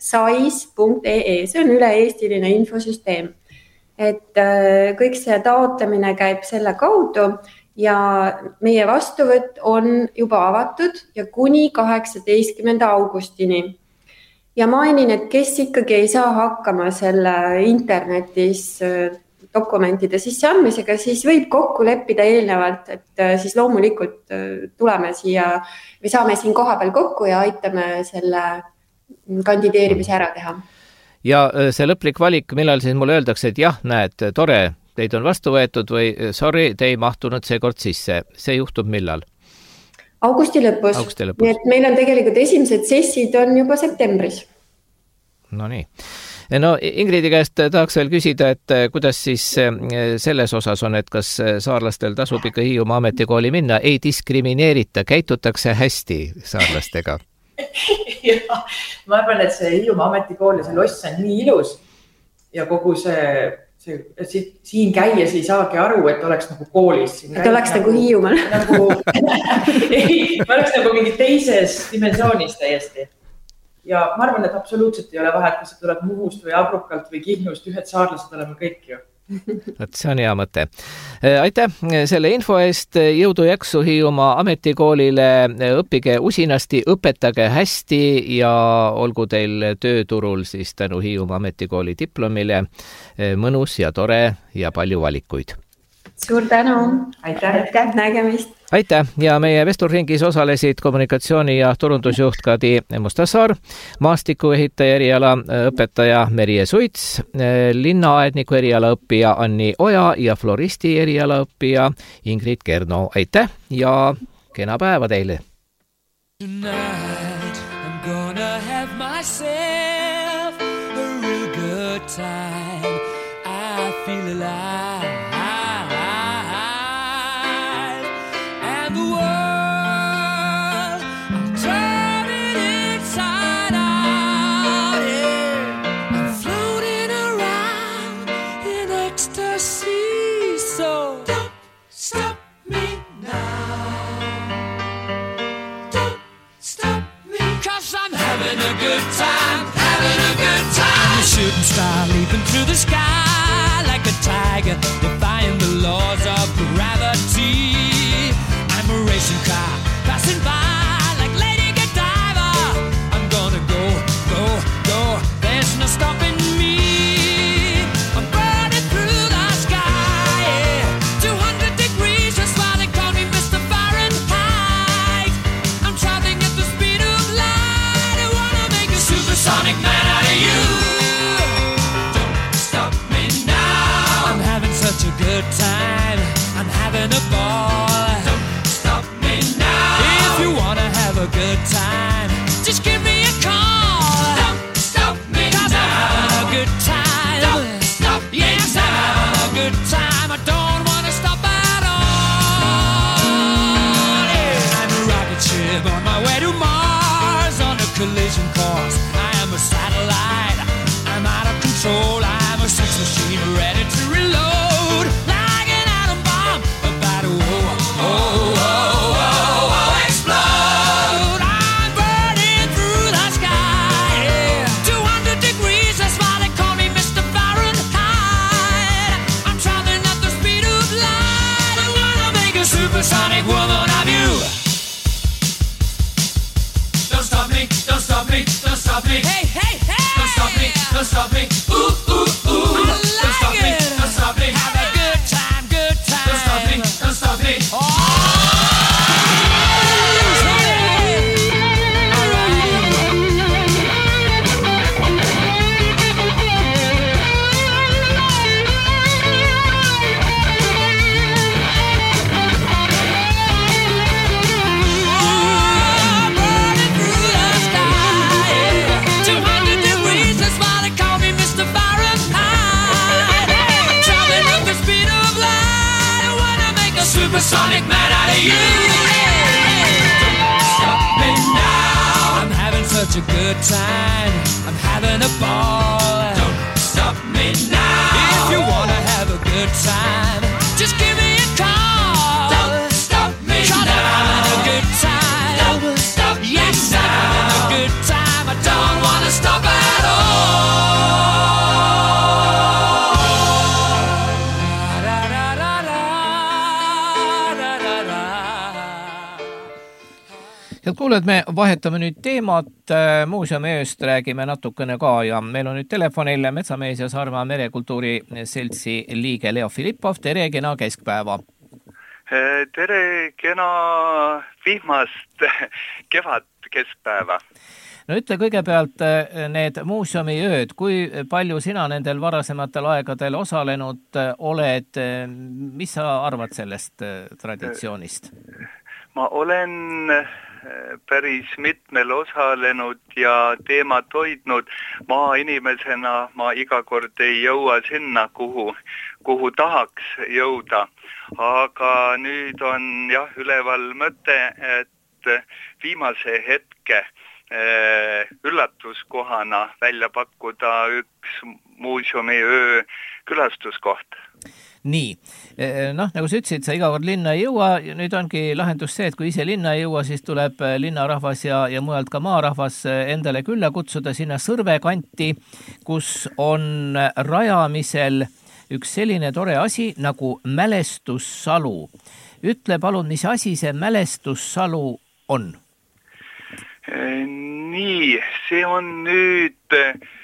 See on üle-eestiline infosüsteem. Et kõik see taotlemine käib selle kaudu ja meie vastuvõtt on juba avatud ja kuni 18. augustini. Ja mainin, et kes ikkagi ei saa hakkama selle internetis dokumentide sisse andmisega, siis võib kokku leppida eelnevalt, et siis loomulikult tuleme siia või saame siin kohapeal kokku ja aitame selle kandideerimise ära teha. Ja see lõplik valik, millal siis mulle öeldakse, et jah, näed, tore, teid on vastu võetud või sorry, te ei mahtunud seekord sisse. See juhtub millal? Augusti lõpus. Nii et meil on tegelikult esimesed sessid on juba septembris. No nii. No Ingridi käest tahaks veel küsida, et kuidas siis selles osas on, et kas saarlastel tasub ikka Hiiumaa Ametikooli minna, ei diskrimineerita, käitutakse hästi saarlastega? Ja, ma arvan, et see Hiiumaa Ametikool ja see Loss on nii ilus ja kogu siin käies ei saagi aru, et oleks nagu koolis. Et oleks nagu Hiiumaal. Ei, ma oleks nagu mingi teises dimensioonis täiesti. Ja ma arvan, et absoluutselt ei ole vahet, kas see tuleb Muhust või Abrukalt või Kihnust, ühed saarlased oleme kõik ju. See on hea mõte. Aitäh selle info eest, jõudu jaksu Hiiumaa Ametikoolile, õppige usinasti, õpetage hästi ja olgu teil tööturul siis tänu Hiiumaa Ametikooli diplomile mõnus ja tore ja palju valikuid. Suur tänu. Aitäh. Nägemist. Aitäh ja meie vestlusringis osalesid kommunikatsiooni- ja turundusjuht Kadi Mustassaar, maastikuehitaja eriala õpetaja Merje Suits, linnaaedniku eriala õppija Anni Oja ja floristi eriala õppija Ingrid Kerno. Aitäh ja kena päeva teile! Tonight I'm gonna have myself a real good time. I feel alive. And the world, I'll turn it inside. gravity. I'm a racing car passing by like Lady Godiva. I'm gonna go, go, go. There's no stopping me. I'm burning through the sky, yeah. 200 degrees, just why they call me Mr. Fahrenheit. I'm traveling at the speed of light. I wanna make a supersonic man out of you. Don't stop me now. I'm having such a good time. I'm having a ball. Don't stop me now. If you wanna have a good time, just give me a call. Don't stop me now. 'Cause I'm having a good time. Don't stop me now. Yes, I'm having a good time. I don't wanna stop at all. Yeah. I'm a rocket ship on my way to Mars on a collision course. I am a satellite. I'm out of control. I'm a sex machine ready to reload. Like an atom bomb about to explode. I'm burning through the sky, yeah. 200 degrees, that's why they call me Mr. Fahrenheit. I'm traveling at the speed of light. I wanna make a supersonic woman of you. Don't stop me, don't stop me, don't stop me. Hey, hey, hey! Don't stop me, don't stop me. Ooh, ooh, ooh. Don't stop me, don't stop me. Have a good time, good time. Don't stop me, don't stop me. Oh! Supersonic man out of you. Don't stop me now. I'm having such a good time. I'm having a ball. Don't stop me now. If you wanna have a good time, just give me a call. Don't stop me now. 'Cause I'm having a good time. Don't stop me now. Yes, I'm having a good time. I don't wanna stop at all. Head kuulajad, me vahetame nüüd teemat, muuseumiööst räägime natukene ka ja meil on nüüd telefonil Metsamees ja Saarmaa Merekultuuri Seltsi liige Leo Filippov. Tere, kena keskpäeva! Tere, kena vihmast kevad keskpäeva! No ütle kõigepealt need muuseumiööd, kui palju sina nendel varasematel aegadel osalenud oled, mis sa arvad sellest traditsioonist? Ma olen päris mitmel osalenud ja teemat hoidnud. Maainimesena ma iga kord ei jõua sinna, kuhu tahaks jõuda. Aga nüüd on jah üleval mõte, et viimase hetke üllatuskohana välja pakkuda üks muuseumiöö külastuskoht. Nii, nagu sa ütlesid, sa iga kord linna ei jõua, nüüd ongi lahendus see, et kui ise linna ei jõua, siis tuleb linnarahvas ja mujalt ka maarahvas endale külla kutsuda sinna Sõrve kanti, kus on rajamisel üks selline tore asi nagu mälestussalu. Ütle palun, mis asi see mälestussalu on? Nii, see on nüüd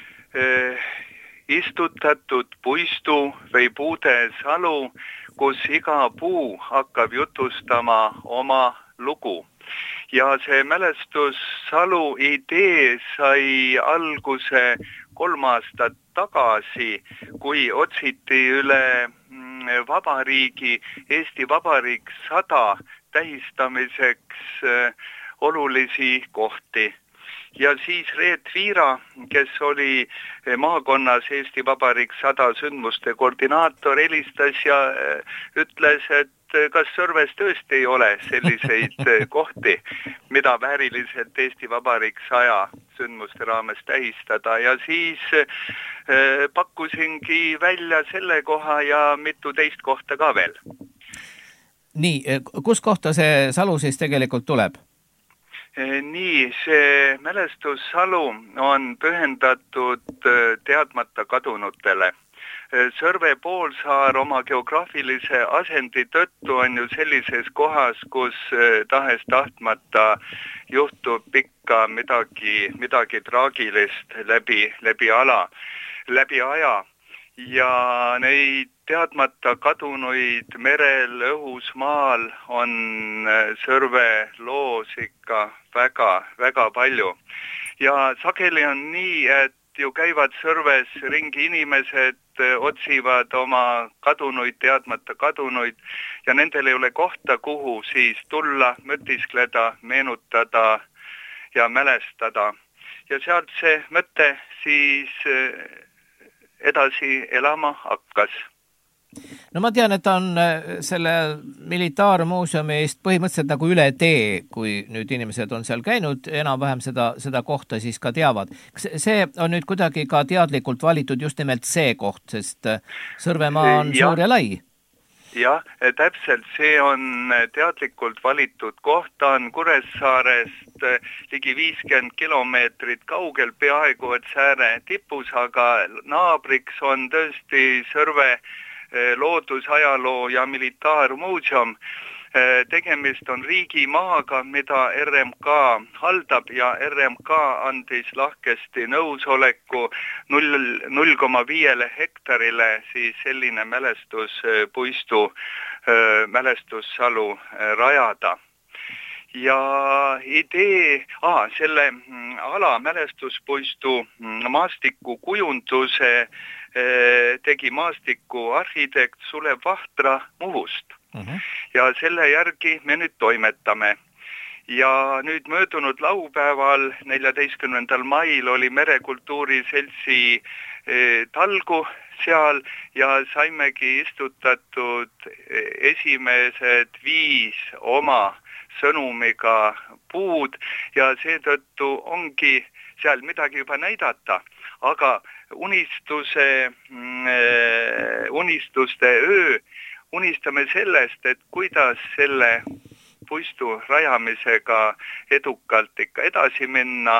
istutatud puistu või puudesalu, kus iga puu hakkab jutustama oma lugu. Ja see mälestussalu idee sai alguse 3 aastat tagasi, kui otsiti üle vabariigi, Eesti Vabariik 100 tähistamiseks olulisi kohti. Ja siis Reet Viira, kes oli maakonnas Eesti Vabariik 100 sündmuste koordinaator, helistas ja ütles, et kas Sõrves tõesti ei ole selliseid kohti, mida vääriliselt Eesti Vabariik 100 sündmuste raames tähistada. Ja siis pakkusingi välja selle koha ja mitu teist kohta ka veel. Nii, kus kohta see salu siis tegelikult tuleb? Nii, see mälestussalu on pühendatud teadmata kadunutele. Sõrve poolsaar oma geograafilise asendi tõttu on ju sellises kohas, kus tahes tahtmata juhtub ikka midagi traagilist läbi aja ja neid teadmata kadunuid merel, õhus, maal on Sõrve loos ikka väga palju. Ja sageli on nii, et ju käivad Sõrves ringi inimesed, otsivad oma teadmata kadunuid ja nendel ei ole kohta, kuhu siis tulla, mõtiskleda, meenutada ja mälestada. Ja sealt see mõte siis edasi elama hakkas. No ma tean, et on selle militaarmuuseumi eest põhimõtteliselt nagu üle tee, kui nüüd inimesed on seal käinud, enam-vähem seda kohta siis ka teavad. See on nüüd kuidagi ka teadlikult valitud just nimelt see koht, sest Sõrvemaa on suur ja lai. Jah, täpselt, see on teadlikult valitud koht, ta on Kuressaarest ligi 50 kilomeetrit kaugel, peaaegu et sääre tipus, aga naabriks on tõesti Sõrve loodusajaloo ja militaarmuuseum. Tegemist on riigimaaga, mida RMK haldab ja RMK andis lahkesti nõusoleku 0,5 hektarile siis selline mälestussalu rajada. Ja idee, selle ala mälestuspuistu maastiku kujunduse tegi maastiku arhitekt Sulev Vahtra Muhust. Ja selle järgi me nüüd toimetame. Ja nüüd möödunud laupäeval 14. mail oli Merekultuuri Seltsi talgu seal ja saimegi istutatud esimesed 5 oma sõnumiga puud ja seetõttu ongi seal midagi juba näidata, aga unistuste öö unistame sellest, et kuidas selle puistu rajamisega edukalt ikka edasi minna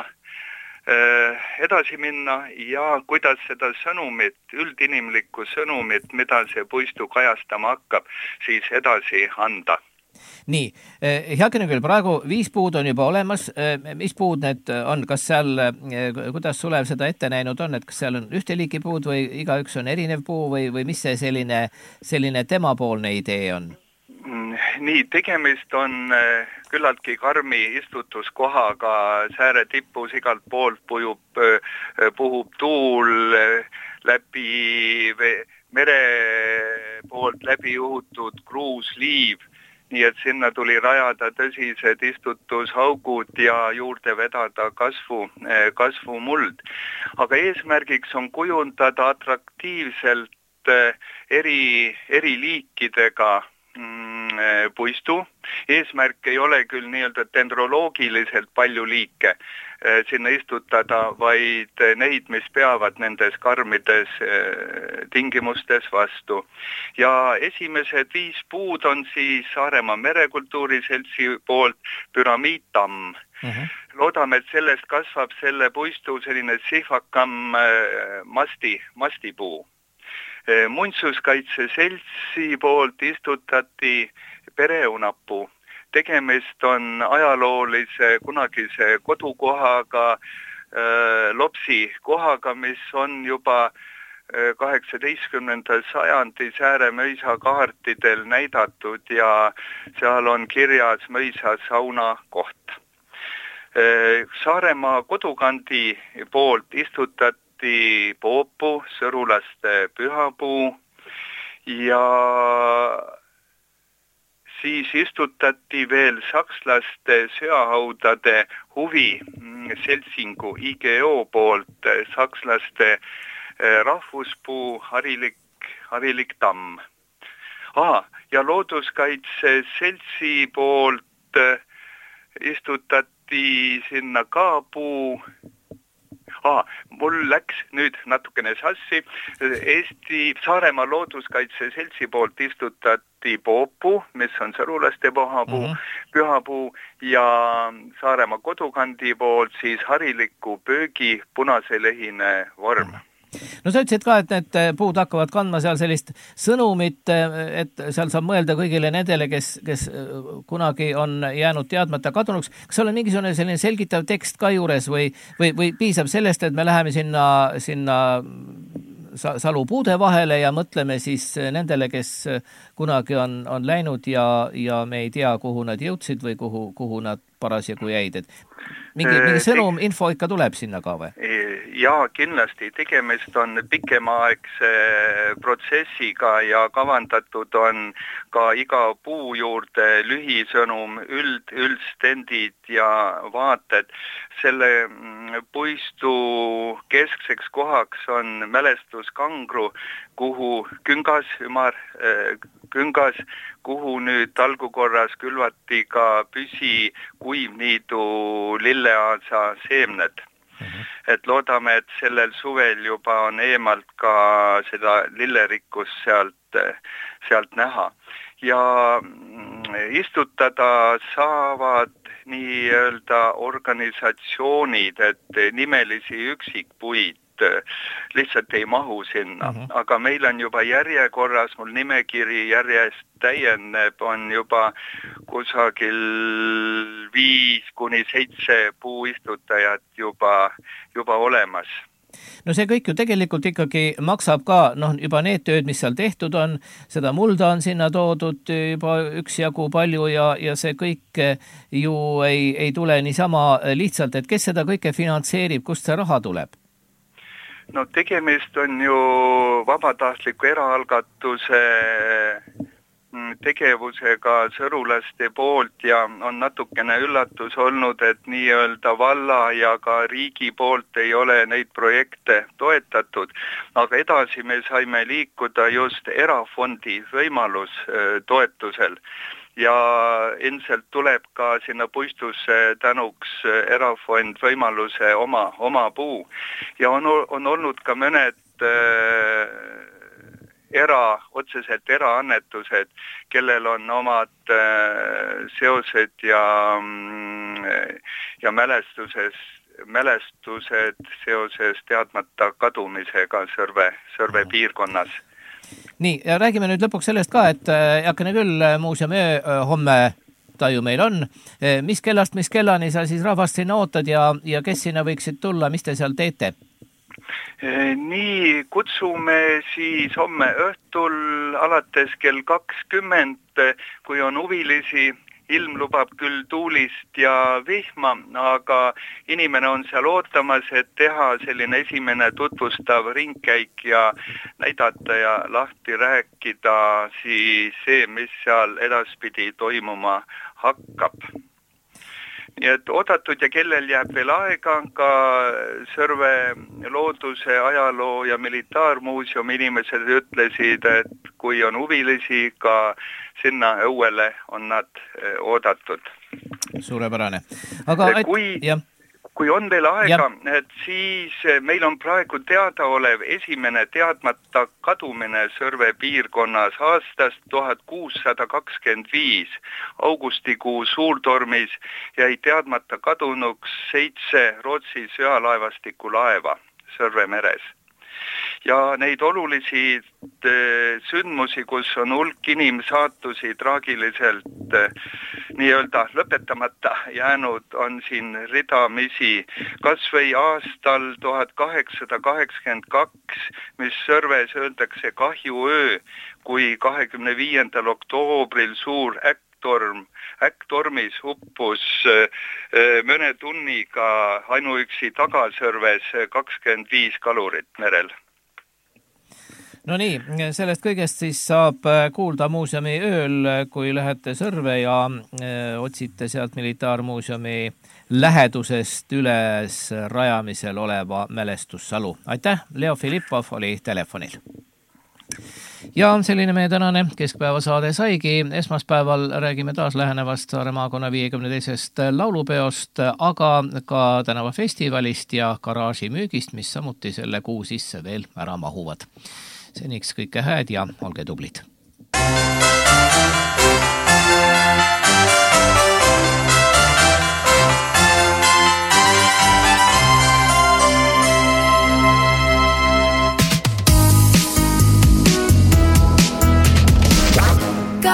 ja kuidas seda sõnumit, üldinimlikku sõnumit, mida see puistu kajastama hakkab, siis edasi anda. Nii, heakene küll, praegu 5 puud on juba olemas. Mis puud need on? Kas seal, kuidas Sulev seda ette näinud on, et kas seal on ühte liiki puud või igaüks on erinev puu või mis see selline temapoolne idee on? Nii, tegemist on küllaltki karmi istutuskohaga, sääre tipus igalt poolt puhub tuul läbi mere poolt läbi uhutud kruusliiv. Nii et sinna tuli rajada tõsised istutushaugud ja juurde vedada kasvumuld. Aga eesmärgiks on kujundada atraktiivselt eri liikidega puistu. Eesmärk ei ole küll nii-öelda dendroloogiliselt palju liike sinna istutada, vaid neid, mis peavad nendes karmides tingimustes vastu. Ja esimesed 5 puud on siis Saaremaa Merekultuuri Seltsi poolt püramiidtamm. Loodame, et sellest kasvab selle puistu selline sihvakam mastipuu. Muinsuskaitse Seltsi poolt istutati pereunapuu. Tegemist on ajaloolise kunagise kodukohaga, Lopsi kohaga, mis on juba 18. sajandi Sääre mõisa kaartidel näidatud ja seal on kirjas mõisa sauna koht. Saaremaa kodukandi poolt istutati Poopu, sõrulaste pühapuu ja siis istutati veel sakslaste söahaudade huvi Seltsingu IGO poolt sakslaste rahvuspuu harilik tamm. Ja looduskaitse Seltsi poolt istutati sinna ka puu. Mul läks nüüd natukene sassi. Saaremaa looduskaitse Seltsi poolt istutati Poopu, mis on sõrulaste pühapuu ja Saaremaa kodukandi poolt siis hariliku pöögi punaselehine vorm. No sa ütlesid ka, et need puud hakkavad kandma seal sellist sõnumit, et seal saab mõelda kõigile nendele, kes kunagi on jäänud teadmata kadunuks. Kas seal on mingisugune selline selgitav tekst ka juures või piisab sellest, et me läheme sinna salupuude vahele ja mõtleme siis nendele, kes kunagi on läinud ja me ei tea, kuhu nad jõudsid või kuhu nad parasjagu jäid, et mingi sõnum, info ikka tuleb sinna ka või? Jaa, kindlasti. Tegemist on pikemaaegse protsessiga ja kavandatud on ka iga puu juurde lühisõnum, üldstendid ja vaated. Selle puistu keskseks kohaks on mälestuskangru, kuhu küngas, kuhu nüüd algukorras külvati ka püsi kuivniidu lilleaasa seemned. Et loodame, et sellel suvel juba on eemalt ka seda lillerikkust sealt näha. Ja istutada saavad nii-öelda organisatsioonid, et nimelisi üksikpuid lihtsalt ei mahu sinna. Aga meil on juba järjekorras, mul nimekiri järjest täieneb, on juba kusagil 5-7 puuistutajat juba olemas. No see kõik ju tegelikult ikkagi maksab ka, juba need tööd, mis seal tehtud on, seda mulda on sinna toodud juba üksjagu palju ja see kõik ju ei tule niisama lihtsalt, et kes seda kõike finantseerib, kust see raha tuleb? No tegemist on ju vabatahtliku eraalgatuse tegevusega sõrulaste poolt ja on natukene üllatus olnud, et nii-öelda valla ja ka riigi poolt ei ole neid projekte toetatud. Aga edasi me saime liikuda just erafondi võimalus toetusel. Ja ilmselt tuleb ka sinna puistusse tänuks erafond võimaluse oma puu. Ja on olnud ka mõned otseselt eraannetused, kellel on omad seosed ja mälestused seoses teadmata kadumisega Sõrve piirkonnas. Nii, ja räägime nüüd lõpuks sellest ka, et Jakene küll muuseumi homme taju meil on. Mis kellast, mis kellani sa siis rahvast sinna ootad ja kes sinna võiksid tulla, mis te seal teete? Nii, kutsume siis homme õhtul alates kell 20, kui on huvilisi. Ilm lubab küll tuulist ja vihma, aga inimene on seal ootamas, et teha selline esimene tutvustav ringkäik ja näidata ja lahti rääkida siis see, mis seal edaspidi toimuma hakkab. Nii et oodatud ja kellel jääb veel aega, ka Sõrve looduse, ajaloo ja militaarmuuseumi inimesed ütlesid, et kui on huvilisi, ka sinna õuele on nad oodatud. Suurepärane. Aga kui on veel aega, et siis meil on praegu teadaolev esimene teadmata kadumine Sõrve piirkonnas aastast 1625. Augustikuu suurtormis jäi teadmata kadunuks 7 Rootsi sõjalaevastiku laeva Sõrve meres. Ja neid olulisi sündmusi, kus on hulk inimsaatusi traagiliselt nii-öelda lõpetamata jäänud, on siin ridamisi. Kas või aastal 1882, mis Sõrves öeldakse kahjuöö, kui 25. oktoobril suur äkktormis uppus mõne tunniga ainuüksi Tagasõrves 25 kalurit merel. No nii, sellest kõigest siis saab kuulda muuseumi ööl, kui lähete Sõrve ja otsite sealt militaarmuuseumi lähedusest üles rajamisel oleva mälestussalu. Aitäh, Leo Filippov oli telefonil. Ja selline meie tänane keskpäevasaade saigi. Esmaspäeval räägime taas lähenevast Saare maakonna 52. laulupeost, aga ka tänavafestivalist ja garaaži müügist, mis samuti selle kuu sisse veel ära mahuvad. Seniks kõike hääd ja olge tublid.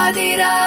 Adira.